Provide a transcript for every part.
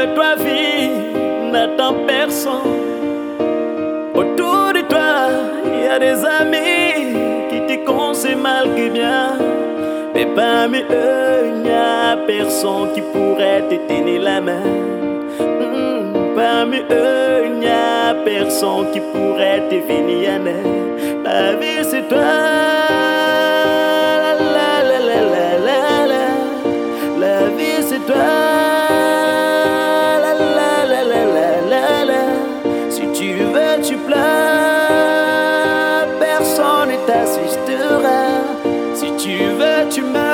Élève-toi, vie, n'attends personne. Autour de toi, il y a des amis qui te conseillent mal que bien. Mais parmi eux, il n'y a personne qui pourrait te tenir la main. Parmi eux, il n'y a personne qui pourrait te venir en aide. La vie, c'est toi. La, la, la, la, la, la, la. La vie, c'est toi. La, la, la, la, la, la, la. Si tu veux, tu pleures. Personne ne t'assistera. Si tu veux, tu meurs.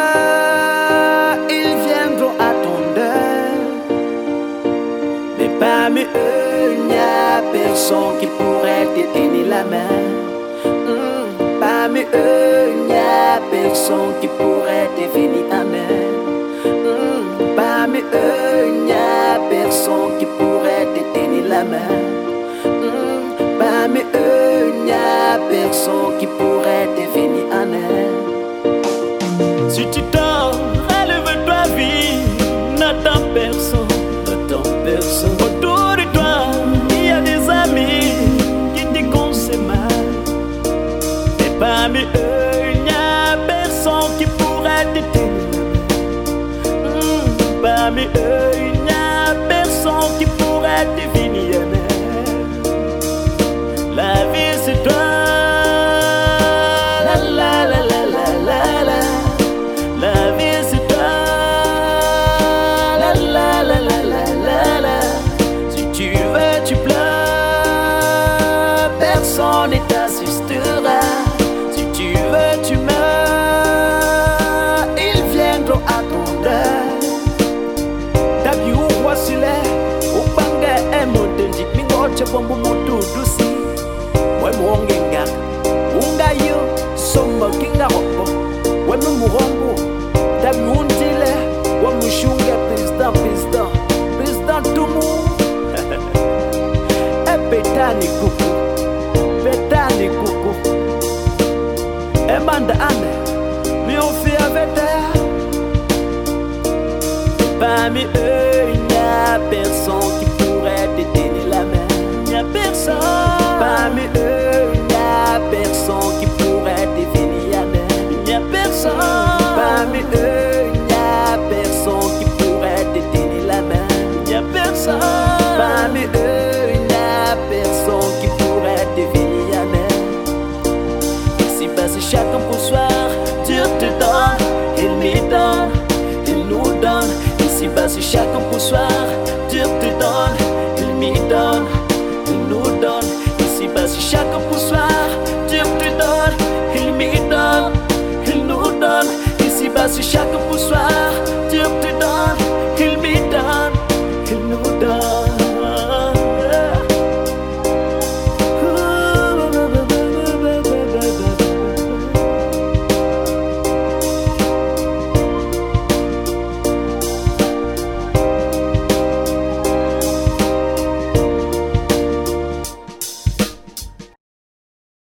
Ils viendront à ton deuil. Mais parmi eux, il n'y a personne qui pourrait te tenir la main. Parmi eux, il n'y a personne qui pourrait te venir en aide. Parmi eux, il n'y a personne qui pourrait te tenir la main. Parmi eux, il n'y a personne qui pourrait te venir en aide. Si tu dors, relève-toi, vie, n'attends personne, n'attends personne. Autour de toi, il y a des amis qui te conseillent mal. Et parmi eux, il n'y a personne qui pourrait te tenir. Parmi eux, il n'y a personne qui pourrait te venir en aide. La vie, c'est toi. La la la la la la la. La vie, c'est toi. La la la la la la la. Si tu veux, tu pleures. Personne ne t'assistera. Si tu veux, tu meurs. Ils viendront à ton deuil. Dabi uwa sile, upanga emotenji mingoche pombu mutu dusi. Wai muongenga, unga yo, somba kinga hopo. Wai muhombo, dabi untile, wa mushunga president tumu. Petani kuku, Emanda ane, mi on fait avec elle. Parmi eux, il n'y a personne qui pourrait te tenir la main. Il n'y a personne. Parmi eux, il n'y a personne qui pourrait te venir en aide. Il n'y a personne. Parmi eux, il n'y a personne qui pourrait te tenir la main. Il n'y a personne. Parmi eux, il n'y a personne qui pourrait te venir en aide. Ici bas, c'est chacun pour soi. Dieu te donne, il me donne, il nous donne. Ici bas, c'est chacun pour soi. Dieu te donne, il me donne, il nous donne. Ici bas, c'est chacun pour soi. Dieu te donne, il me donne, il nous donne. Ici bas, c'est chacun pour soi. Dieu te donne,